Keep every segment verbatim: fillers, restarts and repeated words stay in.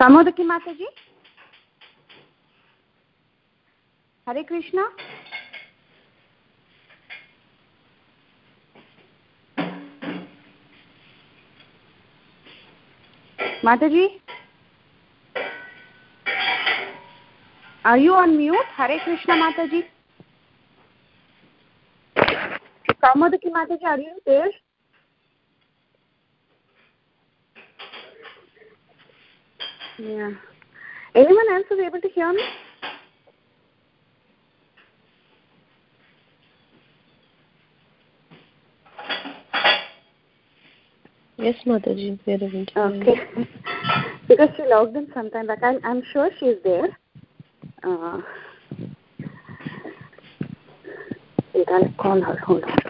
Kamodaki Mataji, Hare Krishna. Mataji, are you on mute? Hare Krishna Mataji. Kamodaki Mataji, are you there? Yeah. Anyone else is able to hear me? Yes, Mataji, we are able to. Okay. Because she logged in sometime back. I'm, I'm sure she's there. Uh, wait, I'll call her. Hold on.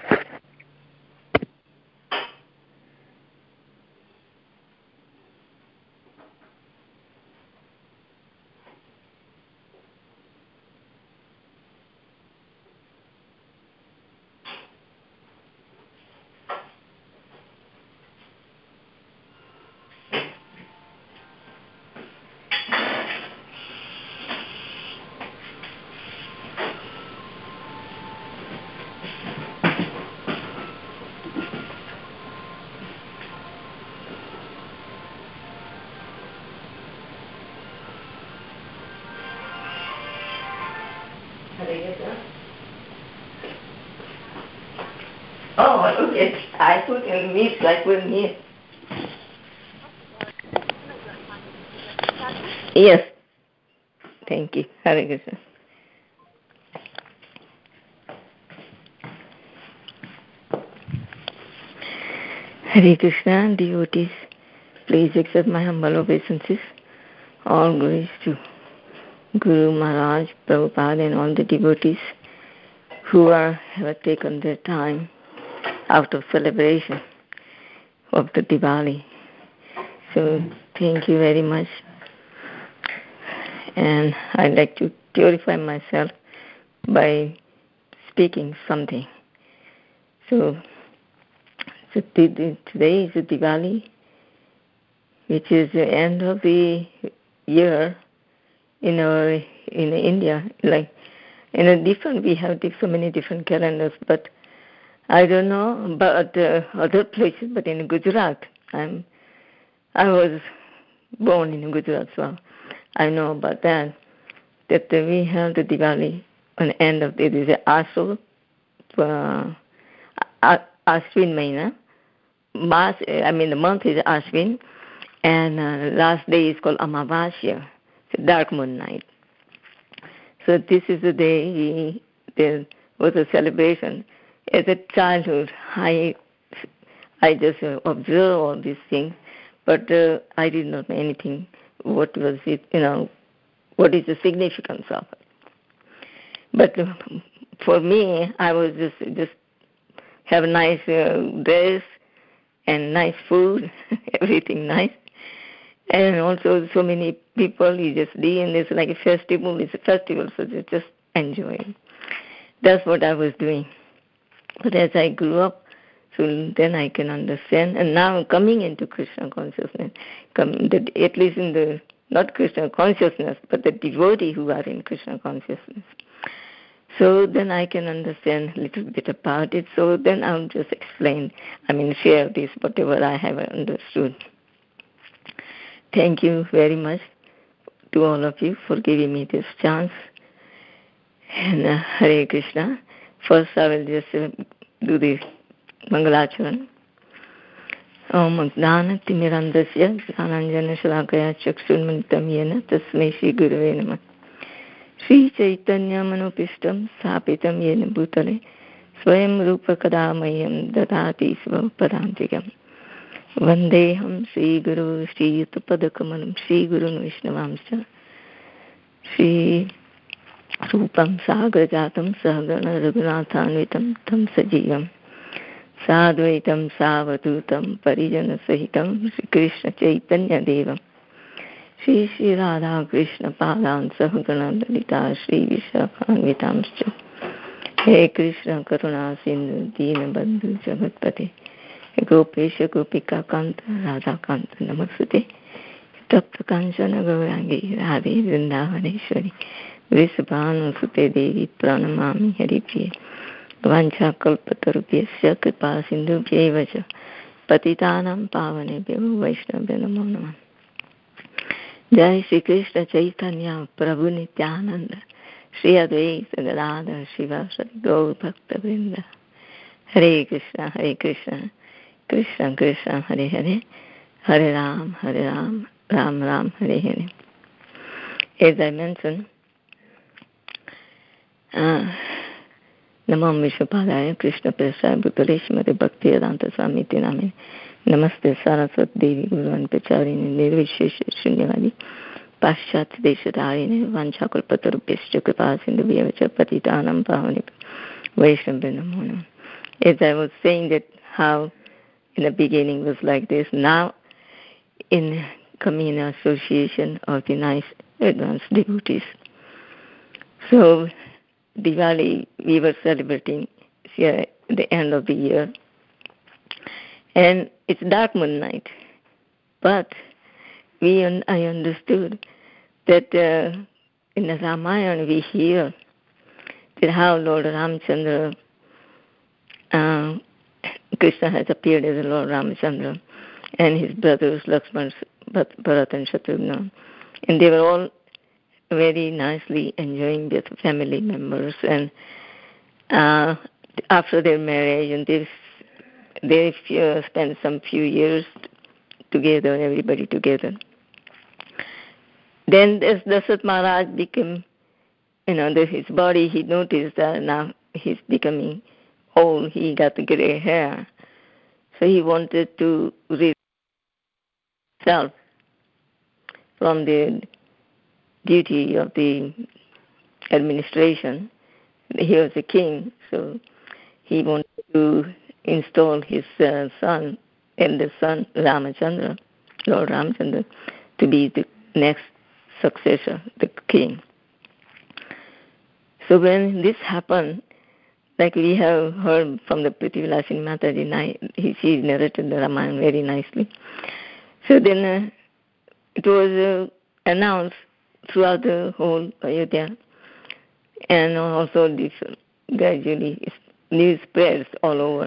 Oh, okay. I put in meat like with meat. Yes. Thank you. Hare Krishna. Hare Krishna, devotees, please accept my humble obeisances. All glories to Guru Maharaj, Prabhupada, and all the devotees who are have taken their time out of celebration of the Diwali. So thank you very much. And I'd like to purify myself by speaking something. So, so today is the Diwali, which is the end of the year in our in India. Like in a different, we have so many different calendars, but I don't know about uh, other places. But in Gujarat, I'm I was born in Gujarat, so I know about that. That uh, we have the Diwali on the end of the it is Ashur, uh, Ashwin Maina. Mas, I mean the month is Ashwin, and uh, last day is called Amavasya, dark moon night. So this is the day we, there was a celebration. As a childhood, I I just uh, observe all these things, but uh, I did not know anything. What was it? You know, what is the significance of it? But uh, for me, I was just just have a nice uh, dress and nice food, everything nice. And also so many people, you just be and it's like a festival, it's a festival, so you just enjoy it. That's what I was doing. But as I grew up, so then I can understand. And now coming into Krishna consciousness, come, the, at least in the, not Krishna consciousness, but the devotee who are in Krishna consciousness. So then I can understand a little bit about it. So then I'll just explain, I mean, share this, whatever I have understood. Thank you very much to all of you for giving me this chance. And uh, Hare Krishna. First I will just uh, do the Mangalacharan. Om Jnana Timirandasya Jnananjana Shalakaya Chakshunmanitam Yena Tasmai Shri Gurave Namah. Shri Chaitanya Manopistam Sapitam Yena Bhutale Swayam Rupa Kadamayam Dadati Sva Padantikam. Vandeham Shri Guru Shri Yutapadakamam Shri Guru Vishnavamsa Shri Rupam Sagrajatam Sahagana Raghunathanvitam Tam Sajivam Sadvaitam Savadutam Parijana Sahitam Shri Krishna Chaitanya Devam Shri Shri Radha Krishna Padan Sahagana Dalita Shri Vishakhanvitamscha He Krishna Karuna Sindhu Dina Bandhu Jagatpate Gopesha Gopika Kanta Radha Kanta Namasute तप्त कांचन गौरांगी राधे वृंदावनेश्वरी वृषभानुसुते देवी प्रणमामि हरिप्रिये वाञ्छाकल्पतरुभ्यश्च कृपा सिन्धुभ्यैव च पतितानां पावनेभ्यो वैष्णवेभ्यो नमो नमः। जय श्री कृष्ण चैतन्य प्रभु नित्यानंद श्री अद्वैत गदाधर शिवासादि गौर भक्तवृंद। हरे कृष्ण हरे कृष्ण कृष्ण कृष्ण हरे हरे हरे राम हरे Ram Ram Ram Hare Hare. As I mentioned, uh, Namo Vishwapadaya Krishna Prasaya Bhutale Srimate Bhakti Vedanta Swamiti Namine Namaste Saraswati Devi Guru Pacharini Nirvishesha Shunyavadi Paschat Deshadarine Vanchakalpatarubhyascha Kripa Sindhubhyevacha Patitanam Pavane Vaishnava Namo Namo. As I was saying that how in the beginning was like this, now in communal association of the nice advanced devotees. So Diwali we were celebrating here at the end of the year, and it's dark moon night, but we I understood that uh, in the Ramayana we hear that how Lord Ramchandra, uh, Krishna has appeared as Lord Ramchandra, and his brothers Lakshmana, Bharat and Shatrughna, and they were all very nicely enjoying with family members, and uh, after their marriage, and they they uh, spent some few years together, everybody together. Then as Dasaratha Maharaj became, you know, the, his body, he noticed that now he's becoming old, he got gray hair, so he wanted to rid himself from the duty of the administration. He was a king, so he wanted to install his uh, son, eldest son, Ramachandra, Lord Ramchandra, to be the next successor, the king. So when this happened, like we have heard from the Prithvilasini Mataji, he, she narrated the Ramayana very nicely. So then uh, it was uh, announced throughout the whole Ayodhya, and also this uh, gradually news spreads all over.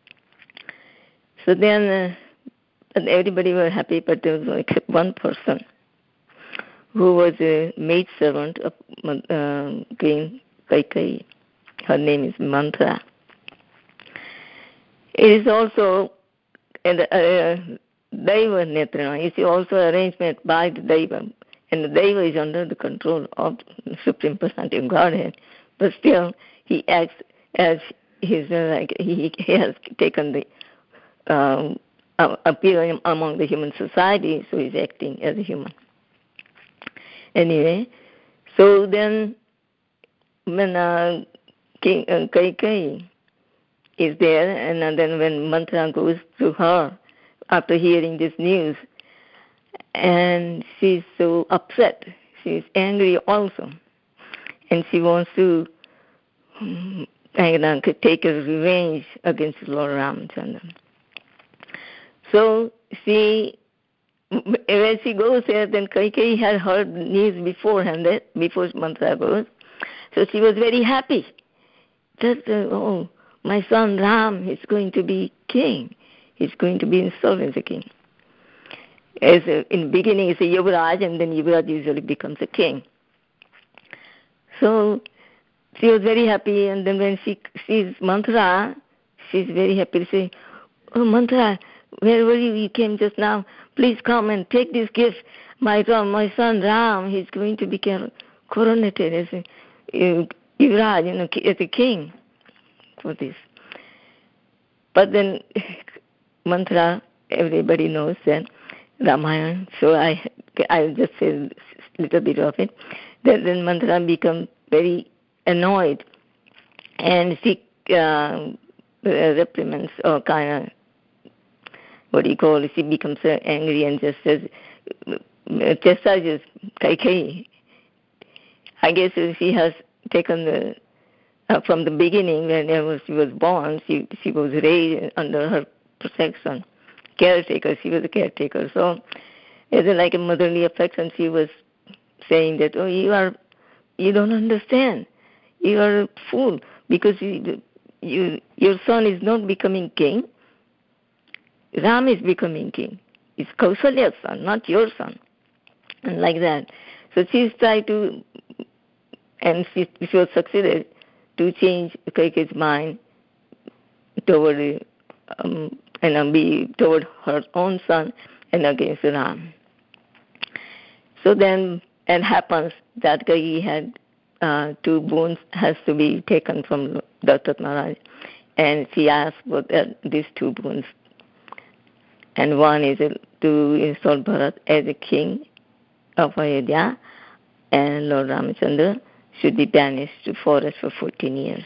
So then uh, everybody was happy, but there was like one person who was a maid servant of uh, Queen Kaikeyi. Her name is Manthara. It is also and uh, Daiva Netrana. It's also arrangement by the Daiva, and the Daiva is under the control of the Supreme Personality of Godhead. But still, he acts as his uh, like he, he has taken the um, uh, appearing among the human society, so he's acting as a human. Anyway, so then when uh, King uh, Kaikeyi is there, and then when Manthara goes to her after hearing this news, and she's so upset, she's angry also, and she wants to um, take a revenge against Lord Ramchandra. So she, when she goes there, then Kaikeyi had heard news beforehand, before Manthara goes, so she was very happy that uh, oh, my son Ram is going to be king. He's going to be installed as a king. As a, in the beginning, it's a Yuvraj, and then Yuvraj usually becomes a king. So she was very happy, and then when she sees Manthara, she's very happy to say, "Oh, Manthara, where were you? You came just now. Please come and take this gift. My my son Ram, he's going to be coronated as a uh, Yuvraj, you know, as a king for this." But then Manthara, everybody knows that Ramayana, so I I'll just say a little bit of it. That then Manthara becomes very annoyed, and she uh, reprimands or kind of, what do you call it, she becomes uh, angry and just says, chastises Kaikeyi. I guess she has taken the Uh, from the beginning, when was, she was born, she she was raised under her protection, caretaker. She was a caretaker. So It's like a motherly affection. She was saying that, oh, you are, you don't understand. You are a fool because you, you, your son is not becoming king. Ram is becoming king. It's Kausalya's son, not your son. And like that. So she's tried to, and she, she was succeeded to change Kaike's mind toward, um, and be toward her own son and against Ram. So then it happens that Kaikeyi had uh, two boons has to be taken from Dasaratha Maharaj, and she asked for uh, these two boons. And one is to install Bharat as a king of Ayodhya, and Lord Ramachandra should be banished to forest for fourteen years.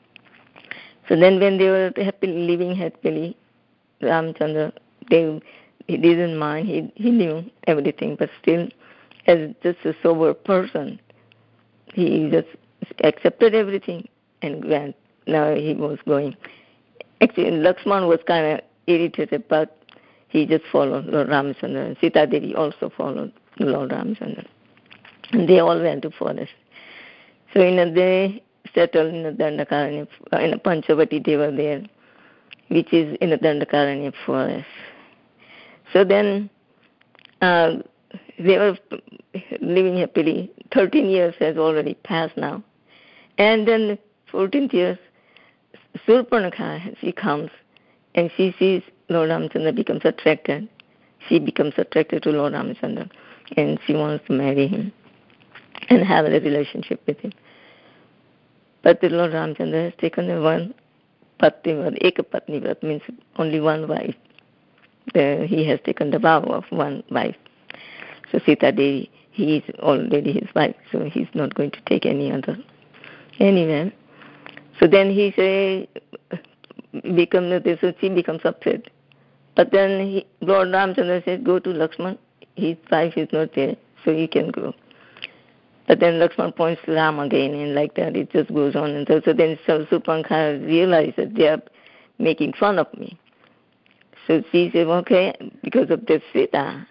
So then when they were happily living happily, Ramachandra, they, he didn't mind, he, he knew everything, but still, as just a sober person, he just accepted everything and went. Now he was going. Actually, Lakshman was kind of irritated, but he just followed Lord Ramachandra. And Sita Devi also followed Lord Ramachandra. And they all went to forest. So in a day, settled in a Dandakaranya, in a Panchavati they were there, which is in a Dandakaranya forest. So then uh, they were living happily. Thirteen years has already passed now. And then fourteenth years, Surpanakha, she comes and she sees Lord Ramachandra becomes attracted. She becomes attracted to Lord Ramachandra and she wants to marry him and have a relationship with him. But the Lord Ramachandra has taken one patni vrat, eka patni vrat, means only one wife. The, he has taken the vow of one wife. So Sita Devi, he is already his wife, so he's not going to take any other. Anyway, so then he say, become so she becomes upset. But then he, Lord Ramachandra said, go to Lakshman. His wife is not there, so you can go. But then Lakshman points to Ram again, and like that it just goes on. And so, so then Surpanakha realized that they are making fun of me. So she said, okay, because of this Sita,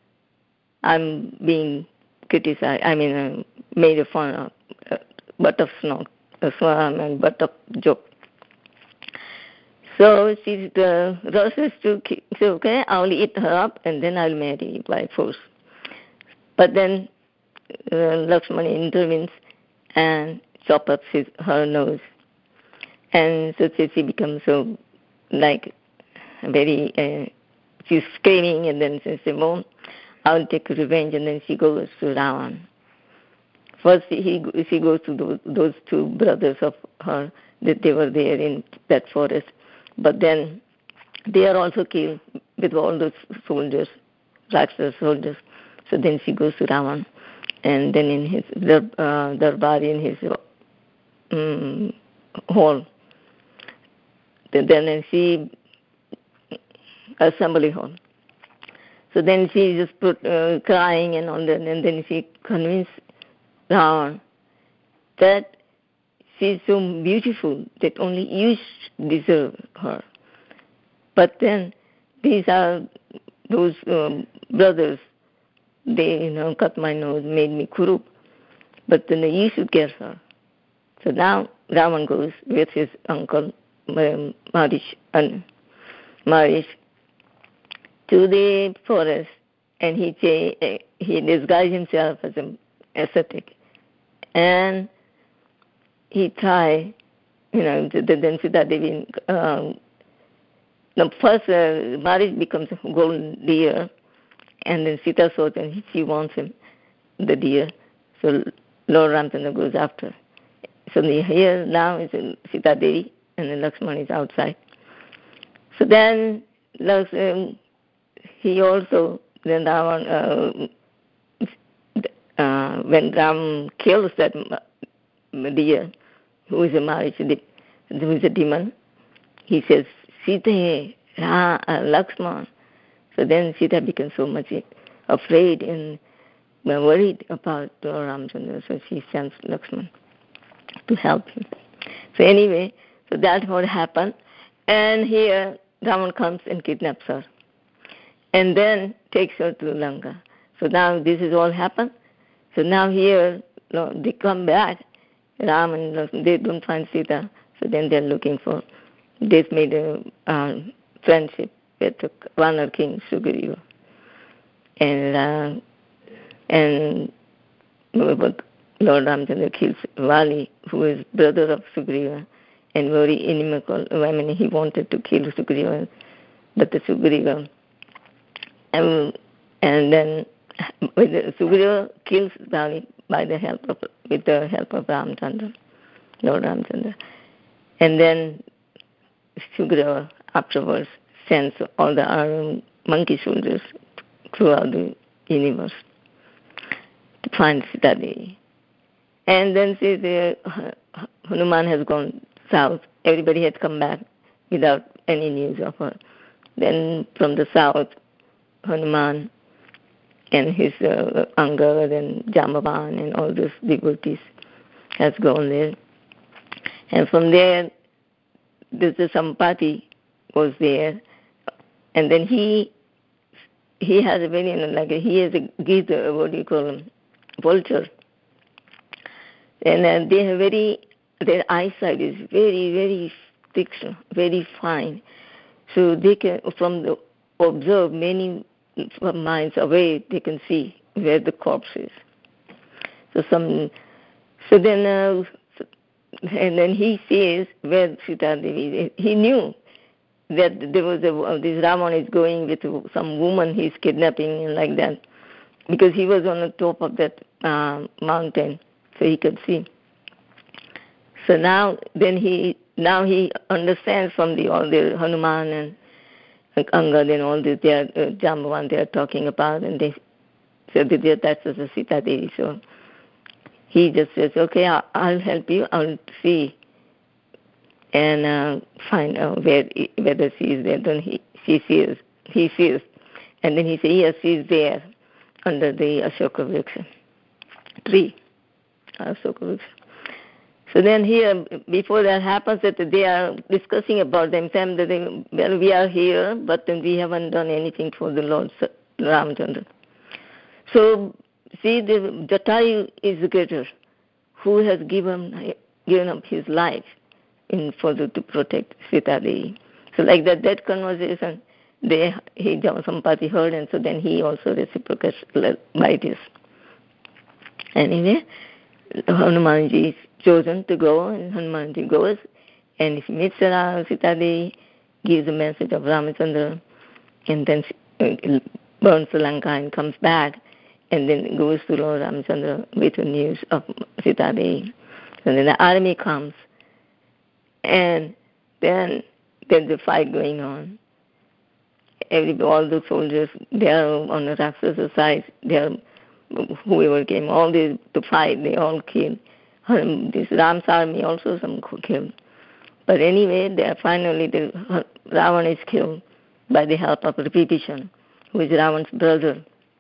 I'm being criticized, I mean, uh, made a fun of, uh, butt of snow, uh, swam and butt of joke. So she uh, rushes to say, okay, I'll eat her up and then I'll marry by force. But then uh, Lakshmana intervenes and chops up his, her nose. And so she becomes so, like, very, uh, she's screaming, and then she says, well, I'll take revenge, and then she goes to Ravan. First, he, she goes to those, those two brothers of her, that they were there in that forest. But then they are also killed with all those soldiers, Rakshasa soldiers. So then she goes to Ravan, and then in his uh, darbar, in his um, hall, then she assembly hall. So then she just put uh, crying and all that, and then she convinced Ravan that she's so beautiful that only you deserve her. But then these are those um, brothers, they, you know, cut my nose, made me kurup, but then you should get her. So now Ravan goes with his uncle, um, Marish, and Marish, to the forest, and he he disguised himself as an ascetic, and he tried, you know, then Sita Devi, um, the first uh, Marish becomes a golden deer, and then Sita saw that she wants him, the deer, so Lord Ramachandra goes after. So the, here now is Sita Devi, and then Lakshman is outside. So then um, he also, then Ravan, uh, uh, when Ram kills that deer, who is a Marish, who is a demon, he says, Sita, Ra, uh, Lakshman. So then Sita becomes so much afraid and worried about Lord Ramachandra, so she sends Lakshman to help him. So anyway, so that's what happened. And here Ravan comes and kidnaps her. And then takes her to Lanka. So now this is all happened. So now here, you know, they come back, Ram and Lakshman, they don't find Sita. So then they're looking for, they've made a uh, friendship with the Vanar king, Sugriva. And, uh, and Lord Ramchandra kills Vali, who is brother of Sugriva, and very inimical. I mean, he wanted to kill Sugriva, but the Sugriva, and, and then with the, Sugriva kills Vali by the help of, with the help of Ramchandra, Lord Ramchandra. And then Sugriva afterwards sends all the um, monkey soldiers throughout the universe to find Sita Devi. And then see the uh, Hanuman has gone south. Everybody had come back without any news of her. Then from the south, Hanuman and his uh, Angad and Jambavan and all those devotees has gone there. And from there, there's a Sampati was there. And then he he has a very, you know, like a, he has a Gita, what do you call him, vulture. And uh, they have very, their eyesight is very, very thick, very fine. So they can, from the, observe many miles away, they can see where the corpse is. So some, so then, uh, and then he says where Sita Devi, he knew that there was a, this Ravan is going with some woman he's kidnapping and like that, because he was on the top of that uh, mountain, so he could see. So now, then he now he understands from the all the Hanuman and like Angad and all this, they are uh, Jambavan they are talking about, and they said so that that's the Sita Devi. So he just says, okay, I'll, I'll help you. I'll see and uh, find out where whether she is there. Then he she sees he sees, and then he says, yes, she is there under the Ashoka Vriksha tree, Ashoka Vriksha. So then here, before that happens, that they are discussing about themselves, that they, well, we are here, but then we haven't done anything for the Lord Ramchandra. So, see, the Jatayu is the greater, who has given given up his life in for the, to protect Sita Devi. So like that, that conversation, they he Sampati heard, and so then he also reciprocated by this. Anyway, Hanumanji is chosen to go, and Hanumanji goes, and he meets Sita Devi, gives the message of Ramachandra, and then burns Lanka and comes back, and then goes to Lord Ramachandra with the news of Sita Devi. So then the army comes, and then there's a fight going on. Every, all the soldiers, they are on the Rakshasa side, they are, whoever came, all these to fight, they all killed. This Ram's army also some killed. But anyway, they are finally, the Ravan is killed by the help of Vibhishan, who is Ravan's brother.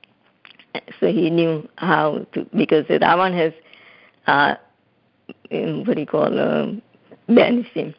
So he knew how to, because Ravan has, uh, what do you call, uh, banished him.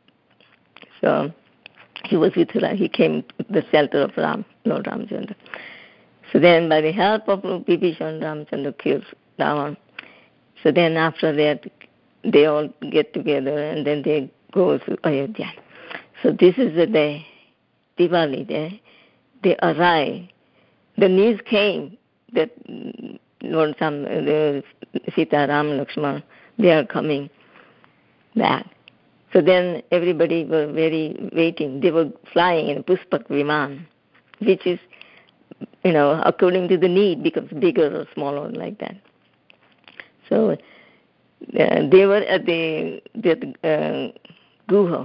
So he was with Ram, he came to the shelter of Ram, Lord Ramchandra. So then by the help of Vibhishan, Ramchandra kills Ravan. So then after that, they all get together and then they go to Ayodhya. So this is the day, Diwali day, they arrive. The news came that Lord Sam, the Sita, Ram, Lakshman, they are coming back. So then everybody were very waiting. They were flying in a Pushpak Viman, which is, you know, according to the need, becomes bigger or smaller like that. So uh, they were at the, the uh, Guha,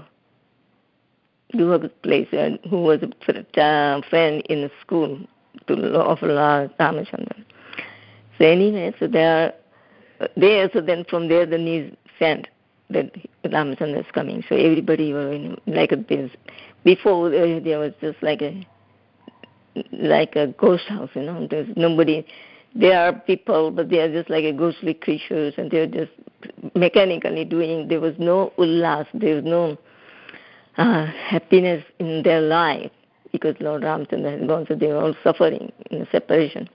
Guha place, uh, who was a uh, friend in the school to of Lord Ramachandra. So anyway, so they are there. So then from there the news sent that Ramachandra is coming. So everybody were in, like a, this. Before uh, there was just like a like a ghost house, you know. There's nobody. There are people, but they are just like a ghostly creatures, and they're just mechanically doing. There was no ullas, there was no uh, happiness in their life. because Lord Ramchandra has gone, so they were all suffering in the separation.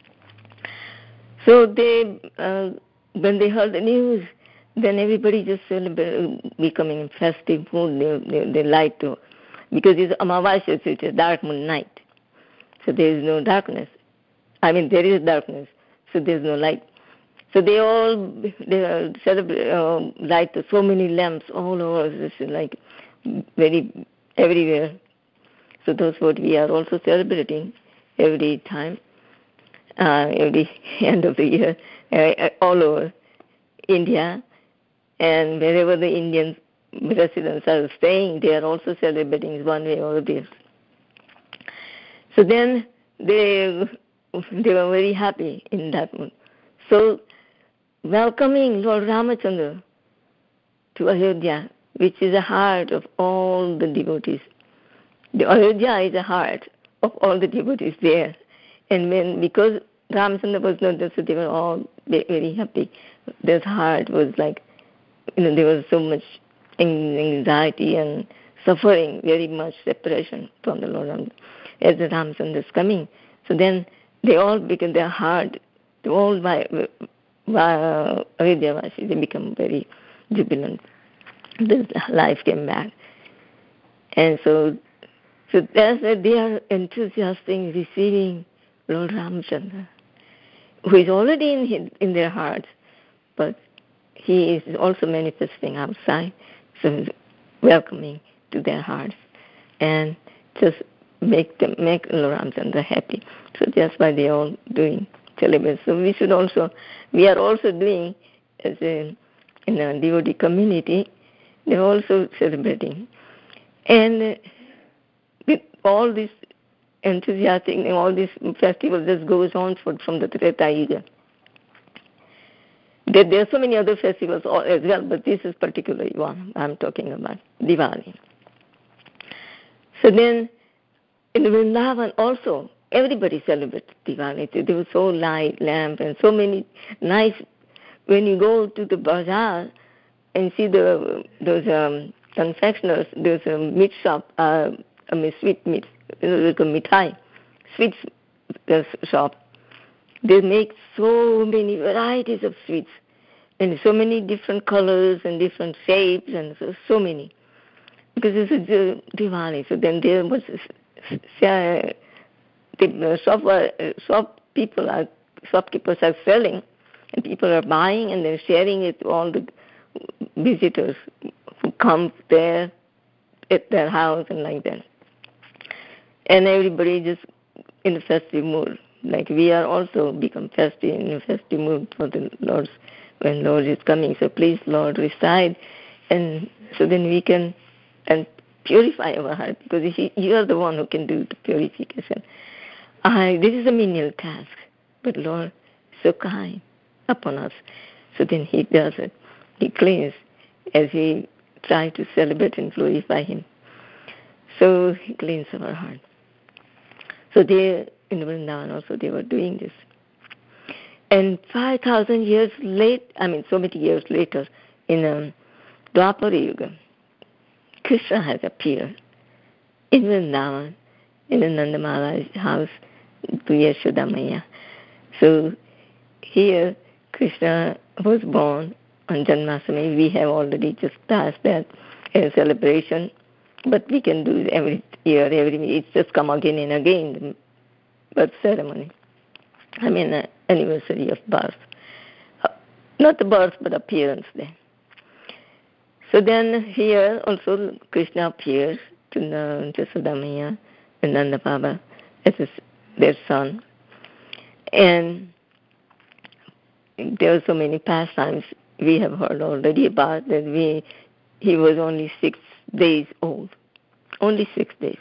So they, uh, when they heard the news, then everybody just celebrated, becoming in festive mood. They, they, they light to, because it's Amavasya, so it's a dark moon night. So there is no darkness. I mean, there is darkness, so there is no light. So they all they celebrate, uh, light so many lamps all over, this is like very everywhere. So that's what we are also celebrating every time, uh, every end of the year, uh, all over India, and wherever the Indian residents are staying, they are also celebrating one way or the other. So then they they were very happy in that mood. So welcoming Lord Ramachandra to Ayodhya, which is the heart of all the devotees. The Ayodhya is the heart of all the devotees there. And when, because Ramachandra was not there, so they were all very happy. Their heart was like, you know, there was so much anxiety and suffering, very much separation from the Lord Ramachandra as the Ramachandra is coming. So then they all become their heart, they all by Ayodhya-vasi, they become very jubilant. This life came back. And so, so that's why they are enthusiastic in receiving Lord Ramachandra, who is already in, his, in their hearts, but he is also manifesting outside, so welcoming to their hearts, and just make them make Lord Ramachandra happy. So that's why they are all doing celebrate. So we should also, we are also doing as a in a devotee community, they're also celebrating, and with all this enthusiastic and all this festival that goes on for, from the Treta Yuga. There, there are so many other festivals as well, but this is particularly one I'm talking about, Diwali. So then, in Vrindavan also, everybody celebrates Diwali. There was so light lamp and so many nice. When you go to the bazaar and see the those um, confectioners, there's a meat shop, uh, I mean sweet meat, you know, like a mithai, sweets shop. They make so many varieties of sweets and so many different colors and different shapes and so, so many. Because this is uh, Diwali, so then there was uh, the shop, uh, shop people are shopkeepers are selling, and people are buying and they're sharing it to all the visitors who come there at their house and like that. And everybody just in a festive mood. Like we are also become festive in a festive mood for the Lord's when Lord is coming. So please, Lord, reside, and so then we can and purify our heart, because he, you are the one who can do the purification. I, this is a menial task, but Lord so kind upon us. So then he does it. He cleans as he tries to celebrate and glorify him. So he cleans our heart. So they, in Vrindavan also, they were doing this. And five thousand years late, I mean, so many years later, in um, Dwapara Yuga, Krishna has appeared in Vrindavan, in the Nanda Maharaj's house, to Yashoda Maya. So here, Krishna was born on Janmashtami. We have already just passed that as a celebration, but we can do it every year, every year. It's just come again and again, the birth ceremony. I mean, uh, anniversary of birth. Uh, not the birth, but appearance then. So then here also Krishna appears to Yashoda Maya and Nanda Baba as his, their son. And there are so many pastimes we have heard already about that we he was only six days old. Only six days.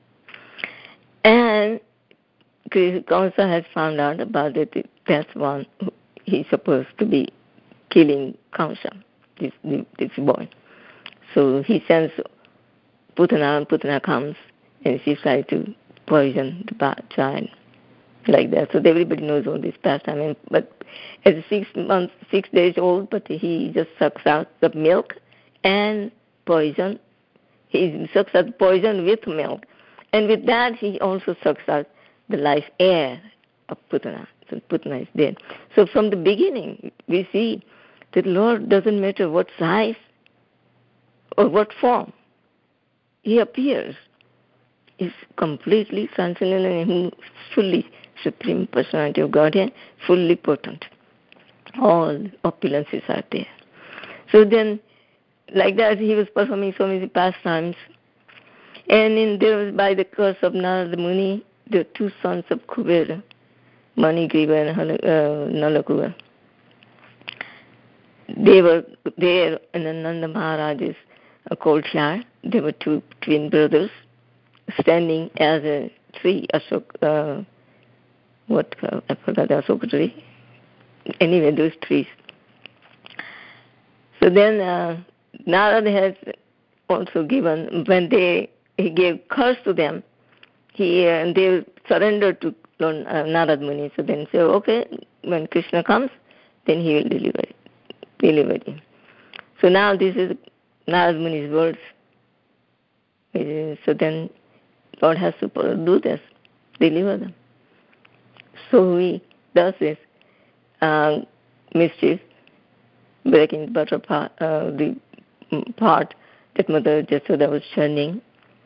And Kamsa has found out about it. That's one he's supposed to be killing Kamsa, this, this boy. So he sends Putana, and Putana comes and she tries to poison the child. Like that. So everybody knows all this pastime. And, but at six months, six days old, but he just sucks out the milk and poison. He sucks out poison with milk. And with that, he also sucks out the life air of Putana. So Putana is dead. So from the beginning, we see that Lord doesn't matter what size or what form he appears. He's completely transcendent and fully supreme personality of Godhead, fully potent. All opulences are there. So then, like that, he was performing so many pastimes. And in there was, by the curse of Narada Muni, the two sons of Kubera, Manigriva and uh, Nalakuva. They were there in Nanda Maharaj's uh, courtyard. They were two twin brothers standing as a tree, Ashok, uh, what, uh, I forgot the Ashok tree. Anyway, those trees. So then uh, Narada has also given, when they, he gave curse to them, he uh, and they surrendered to Lord uh, Narada Muni. So then say, okay, when Krishna comes, then he will deliver it, deliver him. So now this is Narada Muni's words. So then Lord has to do this, deliver them. So he does this uh, mischief, breaking the butter part, uh, the part that Mother Jasoda was churning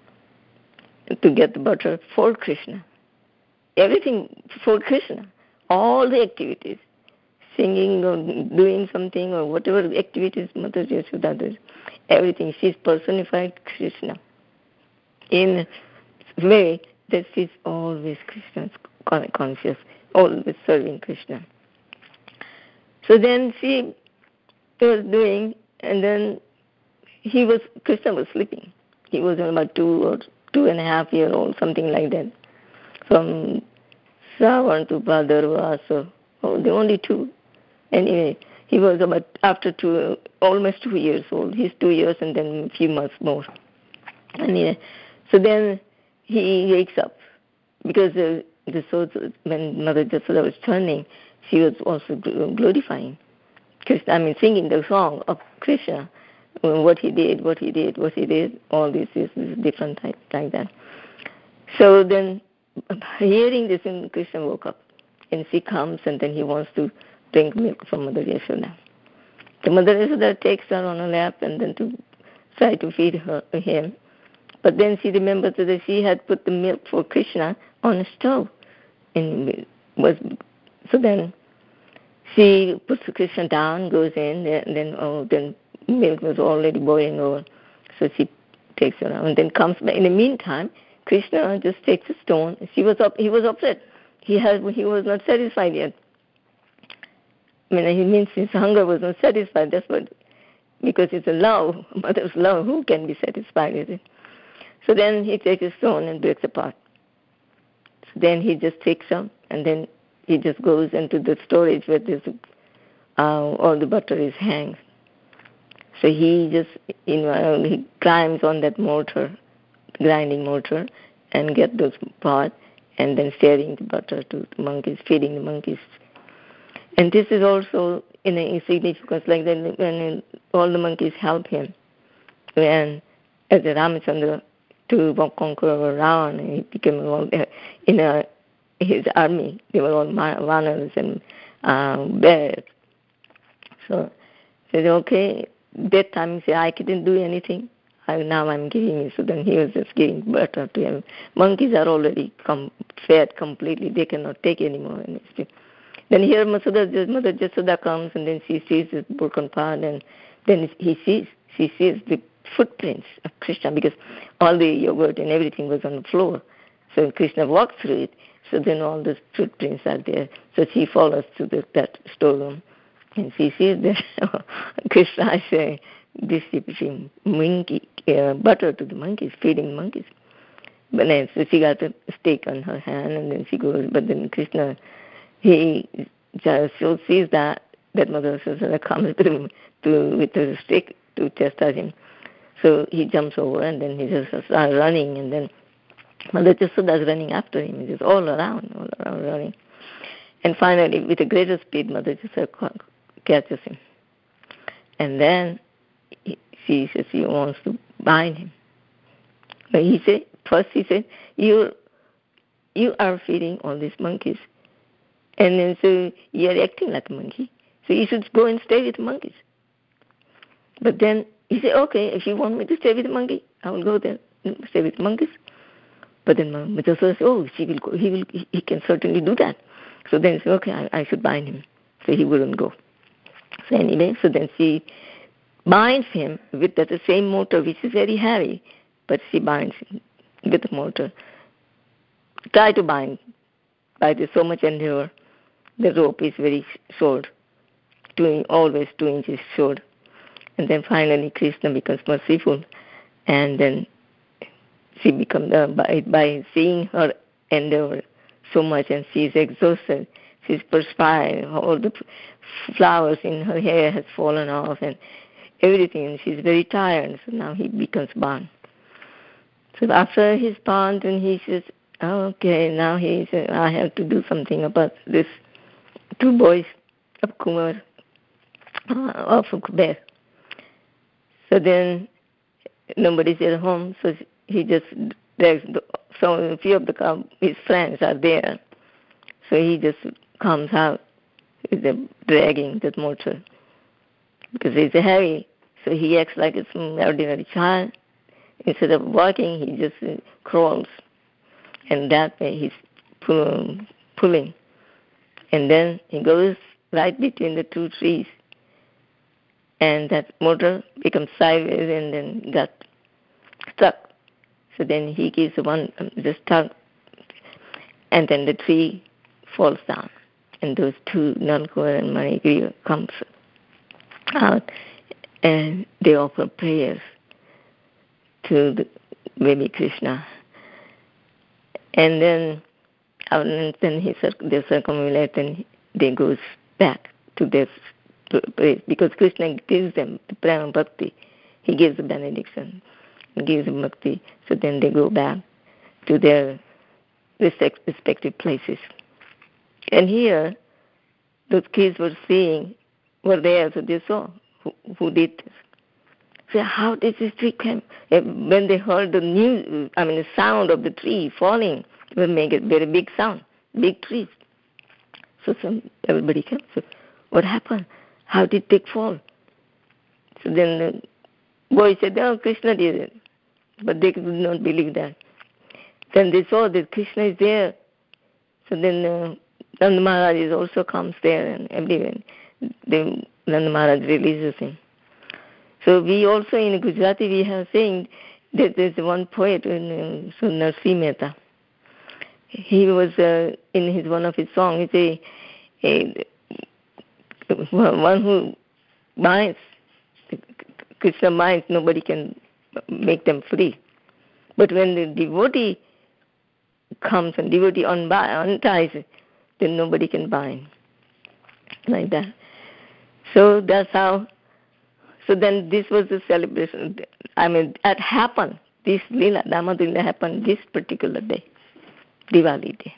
to get the butter for Krishna. Everything for Krishna. All the activities, singing or doing something or whatever activities Mother Jasoda does, everything. She's personified Krishna in a way that she's always Krishna's conscious, always serving Krishna. So then she was doing, and then he was, Krishna was sleeping. He was about two or two and a half year old, something like that. From Savan to Bhadarva, so oh, the only two. Anyway, he was about after two, almost two years old. He's two years and then a few months more. Anyway, so then he wakes up because the, the soul, when Mother Jasoda was turning, she was also glorifying Krishna. I mean, singing the song of Krishna, what he did, what he did, what he did. All this is different type like that. So then, hearing this, Krishna woke up, and she comes, and then he wants to drink milk from Mother Yashoda. The Mother Yashoda takes her on her lap, and then to try to feed her him. But then she remembers that she had put the milk for Krishna on a stove, and was so then she puts Krishna down, goes in, and then oh, then milk was already boiling over, so she takes her out, and then comes back. In the meantime, Krishna just takes a stone. She was up. He was upset. He had. He was not satisfied yet. I mean, he means his hunger was not satisfied. That's what, because it's a love, mother's love. Who can be satisfied with it? So then he takes a stone and breaks apart. So then he just takes some, and then he just goes into the storage where this, uh, all the butter is hanged. So he just, you know, he climbs on that mortar, grinding mortar, and get those pots, and then sharing the butter to the monkeys, feeding the monkeys. And this is also in a significance, like that when all the monkeys help him, when as a Ramachandra to conquer Ravana, he became all in a, his army. They were all vanas and uh, bears. So he said, okay, that time he said, I couldn't do anything. I, now I'm giving you. So then he was just giving butter to him. Monkeys are already com- fed completely. They cannot take anymore. Then here Masuda, Mother Jasoda comes, and then she sees this broken pot, and then he sees, she sees the footprints of Krishna, because all the yogurt and everything was on the floor. So Krishna walked through it. So then all those footprints are there. So she follows to the, that storeroom, and she sees that Krishna is uh, distributing monkey, uh, butter to the monkeys, feeding the monkeys. But then so she got a stick on her hand, and then she goes. But then Krishna, he just so sees that that Mother Jasoda comes to him to with a stick to chastise him. So he jumps over, and then he just starts running, and then Mother Jasoda is running after him. He's just all around, all around running. And finally, with a greater speed, Mother Jasoda catches him. And then he, she says she wants to bind him. But he says, first he said, you you are feeding all these monkeys. And then so you're acting like a monkey. So you should go and stay with monkeys. But then he said, okay, if you want me to stay with the monkey, I will go there and stay with monkeys. But then Mother says, oh, she will go. He will. He can certainly do that. So then she said, okay, I, I should bind him. So he wouldn't go. So anyway, so then she binds him with that same motor, which is very heavy, but she binds him with the motor. Try to bind by the so much endeavor. The rope is very short, two, always two inches short. And then finally Krishna becomes merciful, and then she becomes, uh, by, by seeing her endeavor so much, and she is exhausted, she's perspiring, all the flowers in her hair has fallen off, and everything, and she's very tired, so now he becomes bound. So after he's bound, and he says, oh, okay, now he says, I have to do something about this two boys of Kumar, uh, of Kuber. So then nobody's at home, so he just drags, so a few of the, his friends are there. So he just comes out with the dragging that motor because it's heavy. So he acts like it's an ordinary child. Instead of walking, he just uh, crawls. And that way he's pull, pulling. And then he goes right between the two trees. And that motor becomes sideways and then got stuck. So then he gives one, um, just tug, and then the tree falls down. And those two, Nalkor and Manigriva, comes out, and they offer prayers to the baby Krishna. And then, and then he, they circumambulate and they goes back to their place because Krishna gives them the prema bhakti. He gives the benediction, gives them bhakti. So then they go back to their respective places. And here, those kids were seeing, were there, so they saw who, who did this. So how did this tree come? When they heard the news, I mean the sound of the tree falling, it would make a very big sound, big trees. So some, everybody came. So what happened? How did they fall? So then the boy said, oh, Krishna did it. But they could not believe that. Then they saw that Krishna is there. So then uh, Nanda Maharaj also comes there, and everywhere. Then Nanda Maharaj releases him. So we also in Gujarati we have saying that there's one poet, in, uh, so Narsi Mehta. He was uh, in his one of his songs. He say, a, one who binds, Krishna binds, nobody can make them free. But when the devotee comes and devotee unties, then nobody can bind. Like that. So that's how. So then this was the celebration. I mean, that happened. This Leela, Damodar Leela happened this particular day, Diwali day.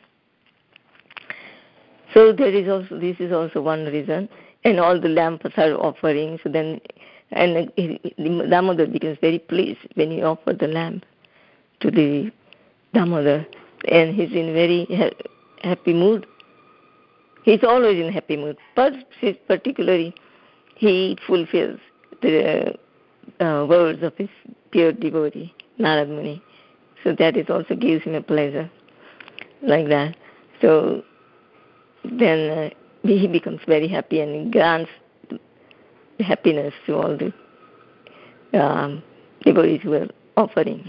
So there is also, this is also one reason. And all the lamps are offering. So then, and Damodar becomes very pleased when he offers the lamp to the Damodar. And he's in very ha- happy mood. He's always in happy mood. But particularly, he fulfills the uh, words of his pure devotee, Narad Muni. So that is also gives him a pleasure, like that. So then uh, he becomes very happy and he grants happiness to all the um, devotees who are offering.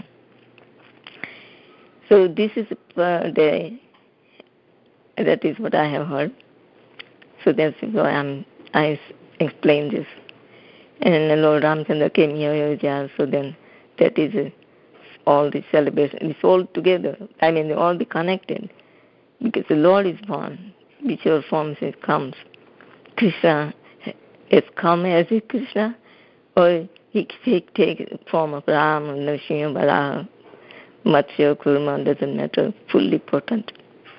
So this is uh, the that is what I have heard. So that's why I'm, I explained this. And Lord Ramchandra came here, so then that is uh, all the celebration. It's all together. I mean, they all be connected. Because the Lord is born, whichever forms it comes. Krishna has come as a Krishna, or he take, take form of Ram, Nrsimha, Bala, Matsya, Kurma, doesn't matter, fully potent.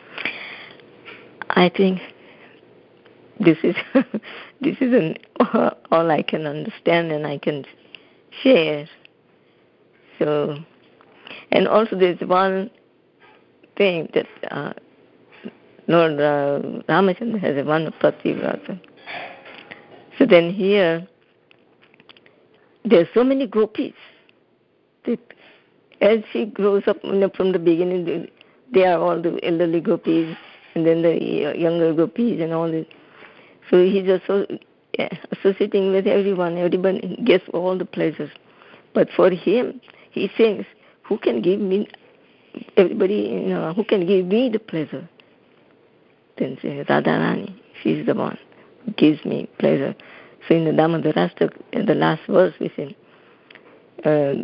I think this is this is an, all I can understand and I can share. So And also there's one thing that uh, Lord uh, Ramachandra has a one Pativrata. So then here, there's so many gopis that as she grows up, you know, from the beginning, they, they are all the elderly gopis, and then the younger gopis and all this. So he's also yeah, associating with everyone. Everybody gets all the pleasures. But for him, he says, who can give me, everybody, you know, who can give me the pleasure? Then say, Radharani, she's the one who gives me pleasure. So in the Damodarashtak, in the last verse, we say, uh,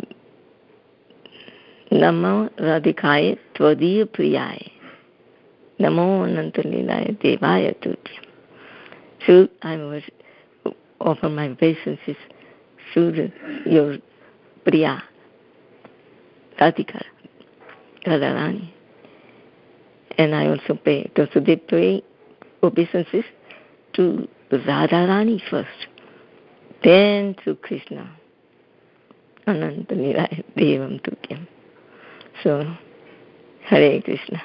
Namo Radhikaye Tvadiya Priyaya Namo Anantalilaya Devaya Tutyam. So I was offer my obeisances to the, your Priya Radhika Radharani. And I also pay. So they pay obeisances to Radharani first, then to Krishna. Anantalilaya Devam Tutyam. So, Hare Krishna.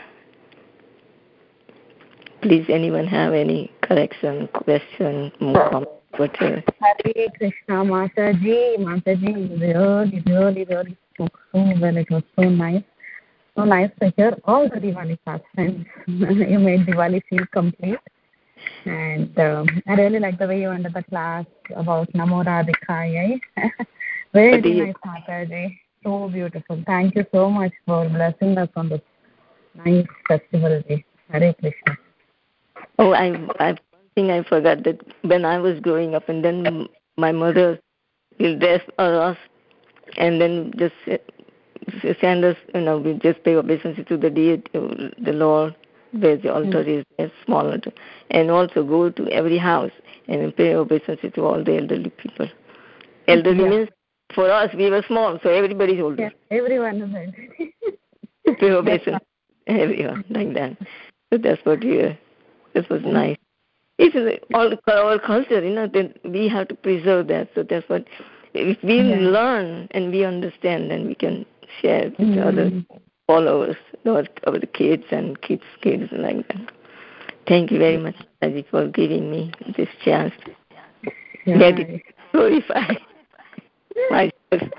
Please, anyone have any correction, question, comment, whatever? Hare Krishna, Mataji. Mataji, really, really, really spoke so well. It was so nice. So nice to hear all the Diwali pastimes. You made Diwali feel complete. And um, I really like the way you ended the class about Namo Radhikaya. Very nice, Mataji. So beautiful. Thank you so much for blessing us on this nice festival day. Hare Krishna. Oh, I, I, one thing I forgot, that when I was growing up, and then my mother will dress us, and then just send us, you know, we just pay obeisance to the deity, the Lord, where the altar mm. is, a small altar, and also go to every house and pay obeisance to all the elderly people. Elderly yeah. means, for us, we were small, so everybody's older. Yeah, everyone is elderly. Pay obeisance, everyone, like that. So that's what we were. This was nice. It's all our culture, you know, then we have to preserve that. So that's what, if we yeah. learn and we understand, then we can share with mm-hmm. other followers, our, our kids and kids' kids like that. Thank you very much, Raji, for giving me this chance to yeah. let it glorify myself.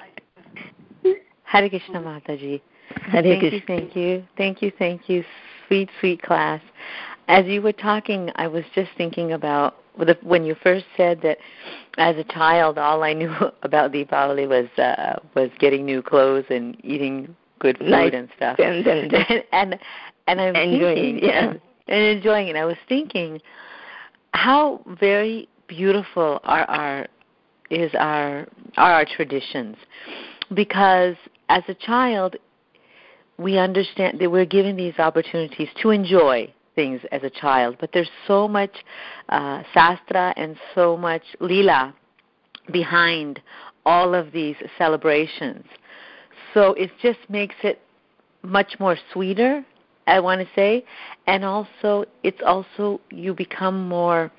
Hare Krishna, Mataji. Hare thank Krishna. you, thank you, thank you, thank you. Sweet, sweet class. As you were talking, I was just thinking about when you first said that as a child, all I knew about Deepavali was uh, was getting new clothes and eating good food nice. and stuff. And, and, and, and, and I'm enjoying, thinking, yeah. and enjoying it. I was thinking how very beautiful are our is our are our traditions, because as a child, we understand that we're given these opportunities to enjoy things as a child, but there's so much uh, sastra and so much lila behind all of these celebrations. So it just makes it much more sweeter, I want to say, and also it's also you become more,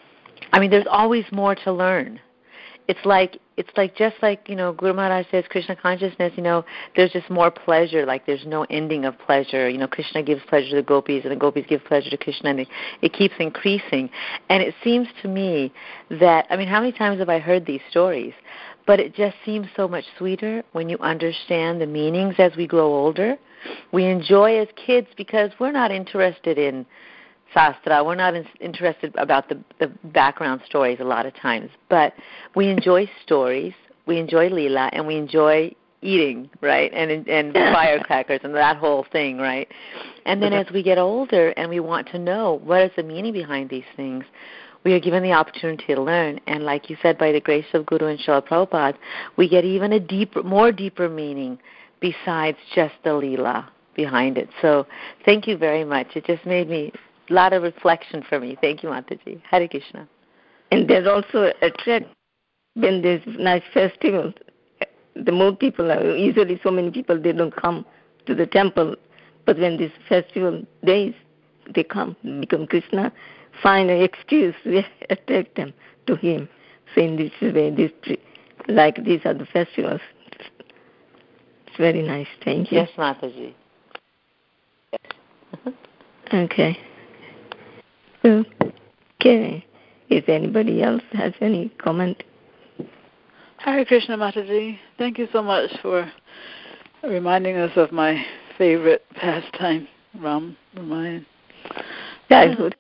I mean, there's always more to learn. It's like it's like just like, you know, Guru Maharaj says, Krishna consciousness, you know, there's just more pleasure, like there's no ending of pleasure. You know, Krishna gives pleasure to the gopis and the gopis give pleasure to Krishna, and it, it keeps increasing. And it seems to me that, I mean, how many times have I heard these stories? But it just seems so much sweeter when you understand the meanings as we grow older. We enjoy as kids because we're not interested in Sastra. We're not in, interested about the, the background stories a lot of times, but we enjoy stories, we enjoy Leela, and we enjoy eating, right, and and firecrackers and that whole thing, right? And then as we get older and we want to know what is the meaning behind these things, we are given the opportunity to learn. And like you said, by the grace of Guru and Srila Prabhupada, we get even a deeper, more deeper meaning besides just the Leela behind it. So thank you very much. It just made me a lot of reflection for me. Thank you, Mataji. Hare Krishna. And there's also a trend when there's nice festivals. The more people are, usually so many people, they don't come to the temple. But when these festival days, they come, become Krishna, find an excuse to attract them to him. So in this way, this, like these are the festivals. very nice. Thank you. Yes, Mataji. Okay. So, okay. If anybody else has any comment? Hare Krishna, Mataji. Thank you so much for reminding us of my favorite pastime, Ram Ramayan. Childhood.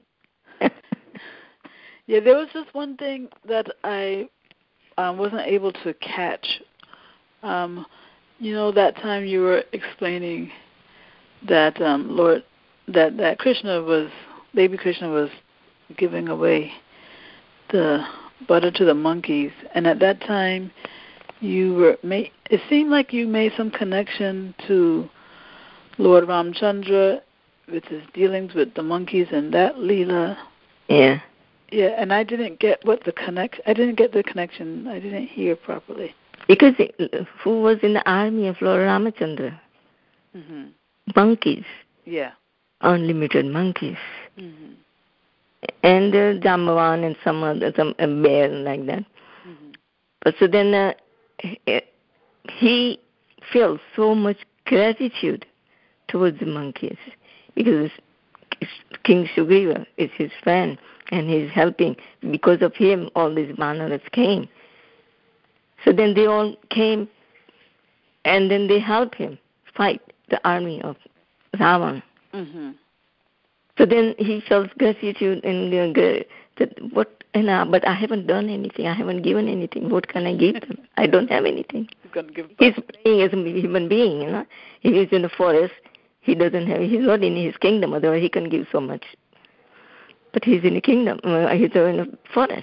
Yeah, there was just one thing that I um, wasn't able to catch. Um, you know, that time you were explaining that um, Lord, that that Krishna was, baby Krishna was giving away the butter to the monkeys, and at that time you were made, it seemed like you made some connection to Lord Ramchandra with his dealings with the monkeys and that Leela. Yeah. Yeah, and I didn't get what the connect. I didn't get the connection. I didn't hear properly. Because it, who was in the army of Lord Ramachandra? Mm-hmm. Monkeys. Yeah. Unlimited monkeys. Mm-hmm. And uh, Jambavan and some other, some a bear like that. Mm-hmm. But so then uh, he felt so much gratitude towards the monkeys because King Sugriva is his friend and he's helping. Because of him, all these Vanaras came. So then they all came and then they helped him fight the army of Ravan. Mm-hmm. So then he felt gratitude and uh, that what, and, uh, but I haven't done anything. I haven't given anything. What can I give them? I don't have anything. Give he's praying as a human being, you know. He is in the forest. He doesn't have. He's not in his kingdom. Otherwise, he can give so much. But he's in the kingdom. Uh, he's in the forest.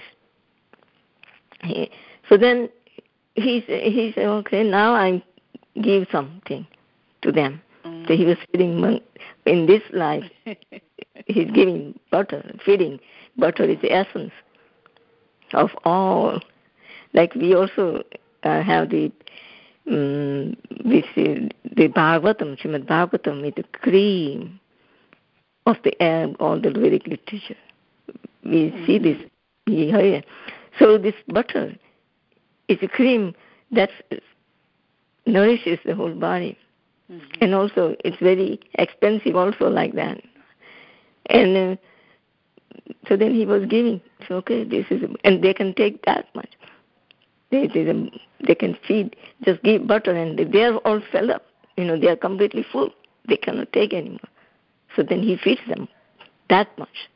He, so then he he said, okay, now I give something to them. Mm. So he was feeding monk in this life. He's giving butter, feeding. Butter is the essence of all. Like we also uh, have the um, we see the Bhagavatam, Srimad Bhagavatam, with the cream of the air, all the Vedic literature. We mm-hmm. see this. We hear. So this butter is a cream that nourishes the whole body. Mm-hmm. And also it's very expensive also like that. And uh, so then he was giving, so okay, this is, and they can take that much. They, they, they can feed, just give butter, and they are all filled up. You know, they are completely full. They cannot take anymore. So then he feeds them that much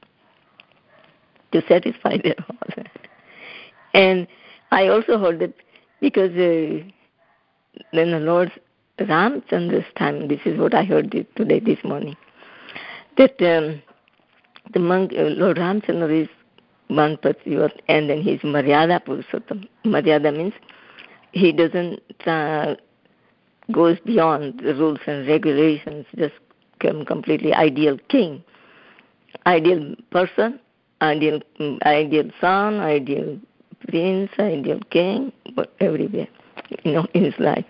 to satisfy their hunger. And I also heard that because uh, when the Lord Ramchandra's time, this is what I heard today, this morning, that um, the monk, uh, Lord Ramchandra is one Patiyat, and then he's Maryada Purushottam. Maryada means he doesn't uh, goes beyond the rules and regulations, just become completely ideal king, ideal person, ideal ideal son, ideal prince, ideal king, but everywhere, you know, in his life.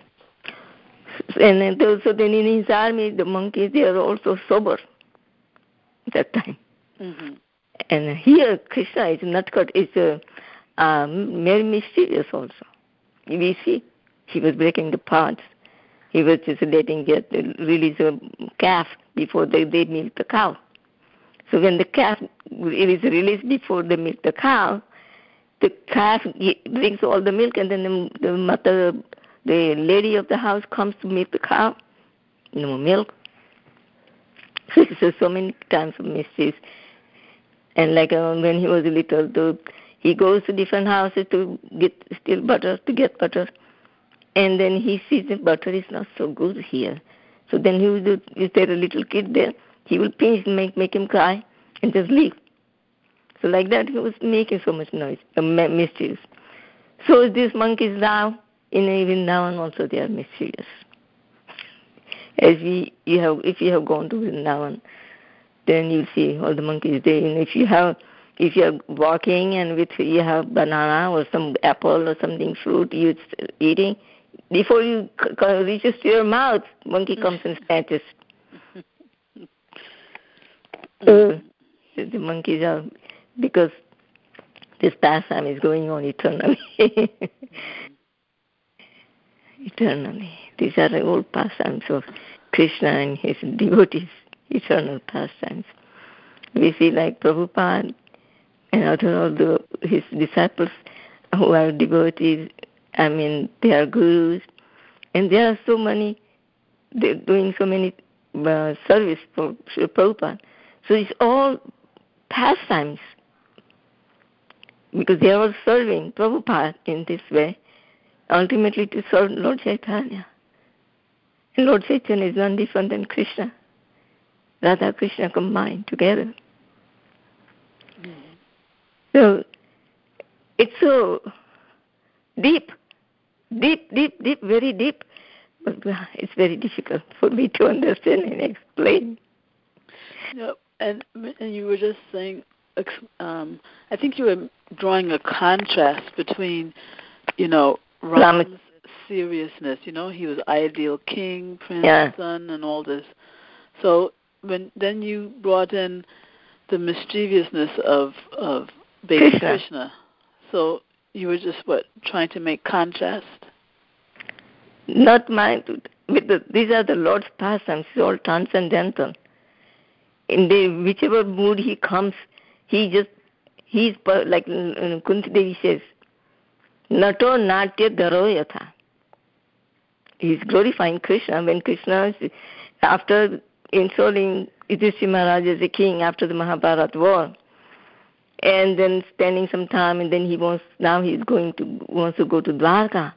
And then also then in his army, the monkeys, they are also sober at that time. Mm-hmm. And here Krishna is Natkat is uh, um, very mysterious also. We see he was breaking the pots. He was just letting get release a calf before they, they milk the cow. So when the calf is released before they milk the cow, the calf drinks all the milk, and then the, the mother, the lady of the house, comes to milk the cow. No milk. So, so, so many times of mysteries. And like uh, when he was little, the, he goes to different houses to get still butter, to get butter. And then he sees the butter is not so good here. So then he will do, is there a little kid there? He will pinch, make, make him cry, and just leave. So like that, he was making so much noise, uh, mischief. So these monkeys now, in even now and also they are mischievous. As we, you have, if you have gone to Vrindavan, then you see all the monkeys there. And if you have, if you are walking and with you have banana or some apple or something fruit you're eating, before you c- reaches to your mouth, monkey comes and snatches. So the monkeys are, because this pastime is going on eternally. eternally. These are the old pastimes of Krishna and his devotees, eternal pastimes. We see like Prabhupada and other all the, his disciples who are devotees, I mean, they are gurus, and there are so many, they're doing so many uh, service for Prabhupada. So it's all pastimes, because they are all serving Prabhupada in this way, ultimately to serve Lord Chaitanya. And Lord Chaitanya is none different than Krishna. Radha Krishna combined together. Mm. So it's so deep, deep, deep, deep, very deep, but it's very difficult for me to understand and explain. Yep, and and you were just saying, um, I think you were drawing a contrast between, you know, Ram's seriousness. You know, he was ideal king, prince, yeah. son, and all this. So when then you brought in the mischievousness of of baby Krishna. Krishna. So you were just what trying to make contrast. Not mine. With the, these are the Lord's pastimes. It's all transcendental. In the whichever mood he comes, he just he's like Kunti Devi says, Nato Natya Dharoyatha. He's glorifying Krishna when Krishna is, after installing Yudhishthira Maharaj as a king after the Mahabharata war, and then spending some time, and then he wants now he's going to wants to go to Dwarka.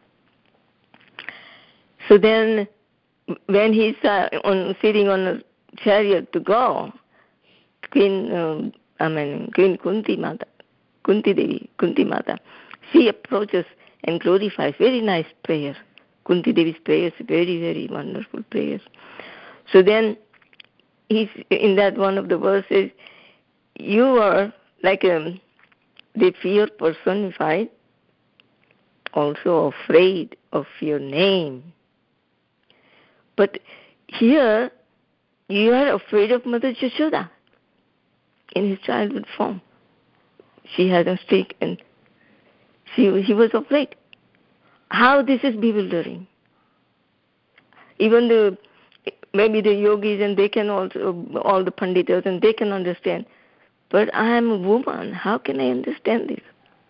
So then, when he's uh, on sitting on a chariot to go, Queen um, I mean Queen Kunti Mata, Kunti Devi, Kunti Mata, she approaches and glorifies. Very nice prayer. Kunti Devi's prayers, very very wonderful prayers. So then, he's in that one of the verses, you are like a, the fear personified, also afraid of your name. But here, you are afraid of Mother Yashoda in his childhood form. She had a stick and she, he was afraid. How this is bewildering. Even the maybe the yogis and they can also, all the panditas, and they can understand. But I am a woman. How can I understand this?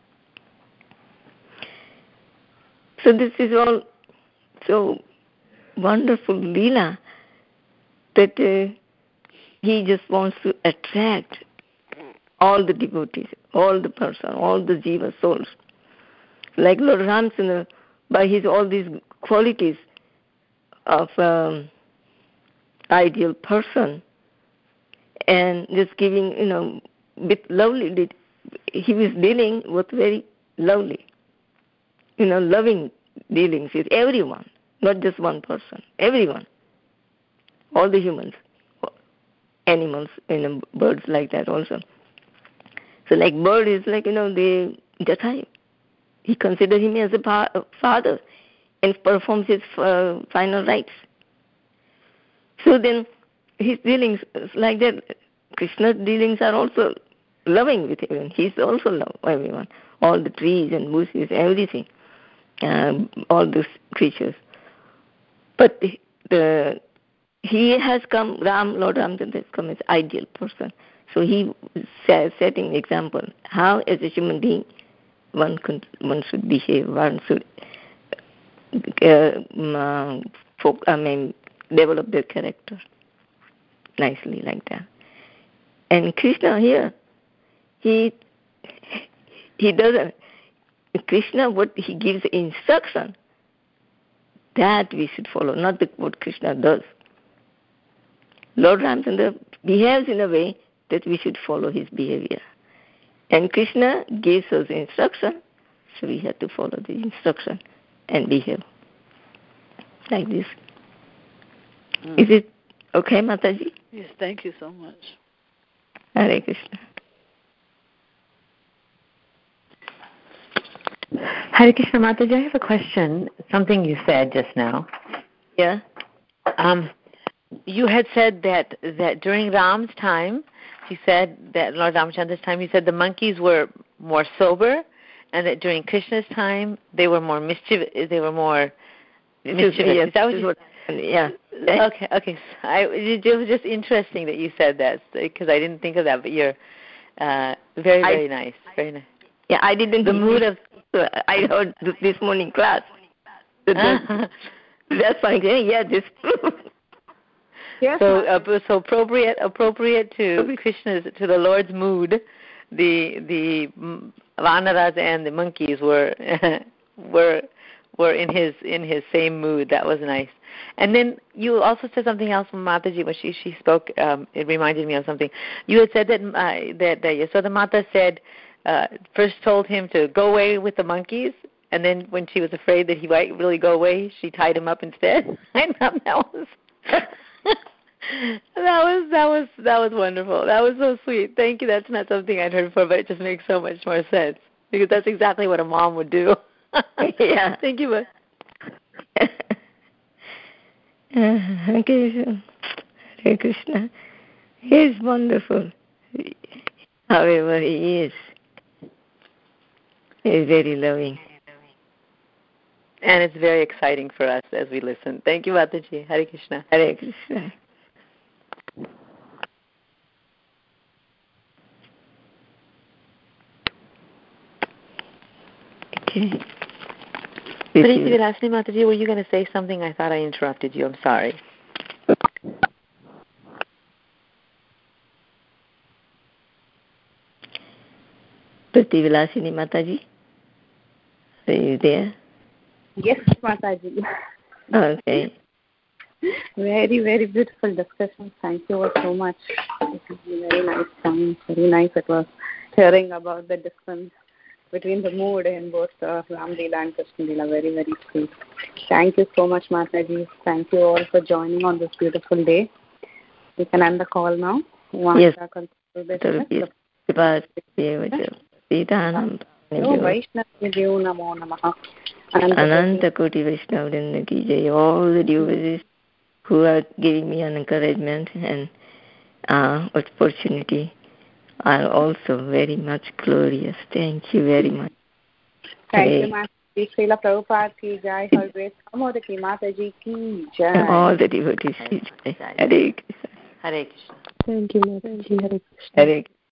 So this is all so wonderful Leela that uh, he just wants to attract all the devotees, all the person, all the jiva souls. Like Lord Ramchandra, by his all these qualities of um, ideal person, and just giving, you know, with lovely, he was dealing with very lovely, you know, loving dealings with everyone, not just one person, everyone, all the humans, animals, you know, birds like that also. So like bird is like, you know, the Jatayu. He considers him as a pa- father and performs his uh, final rites. So then his dealings like that, Krishna's dealings are also loving with everyone. He's also love everyone, all the trees and bushes, everything, um, all those creatures. But the, the he has come, Ram, Lord Ramchandra has come as ideal person. So he says, setting the example, how as a human being one could, one should behave, one should uh, um, folk, I mean, develop their character nicely like that. And Krishna here, he he doesn't. Krishna, what he gives instruction, that we should follow, not the, what Krishna does. Lord Ramchandra behaves in a way that we should follow his behavior. And Krishna gives us instruction, so we have to follow the instruction and behave like this. Mm. Is it okay, Mataji? Yes, thank you so much. Hare Krishna. Hare Krishna, Mataji, I have a question, something you said just now. Yeah. Um, you had said that, that during Ram's time, he said that Lord Ramchandra's time, he said the monkeys were more sober, and that during Krishna's time, they were more mischievous, they were more mischievous. Yes, Is that what this you is what, yeah. Okay, okay. I, it, it was just interesting that you said that because I didn't think of that. But you're uh, very, very I, nice. Very nice. Yeah, I didn't. The mood of. I heard this morning class. That, that's fine. Yeah, this. Yes, so, uh, so appropriate, appropriate to Krishna's, to the Lord's mood. The the Vanaras and the monkeys were were were in his in his same mood. That was nice. And then you also said something else from Mataji when she she spoke. Um, it reminded me of something. You had said that uh, that, that Yasoda Mata said uh, first told him to go away with the monkeys, and then when she was afraid that he might really go away, she tied him up instead. I thought that was. That was that was that was wonderful. That was so sweet. Thank you. That's not something I'd heard before, but it just makes so much more sense because that's exactly what a mom would do. Yeah. Thank you. But uh, okay, so Hare Krishna. He is wonderful. However, he is. He is very loving. And it's very exciting for us as we listen. Thank you, Mataji. Hare Krishna. Hare Krishna. Okay. Parisi Vilasini Mataji, were you going to say something? I thought I interrupted you. I'm sorry. Priti Vilasini Mataji, are you there? Yes, Mataji. Okay. Very, very beautiful discussion. Thank you so much. It was a very nice time. Very nice it was hearing about the difference between the mood in both uh, Ram Leela and Krishna Leela. Very, very sweet. Thank you so much, Mataji. Thank you all for joining on this beautiful day. We can end the call now. Yes. Ananta Koti Vaishnava Vrinda ki jai. All the devotees who are giving me an encouragement and uh, opportunity are also very much glorious. Thank you very much. Thank Hare. You, Mataji. Srila Prabhupada ki jai. Her Grace Kamodaki Mataji ki jai. All the devotees ki jai. Hare Krishna. Hare Krishna. Thank you, Mataji. Hare Krishna. Hare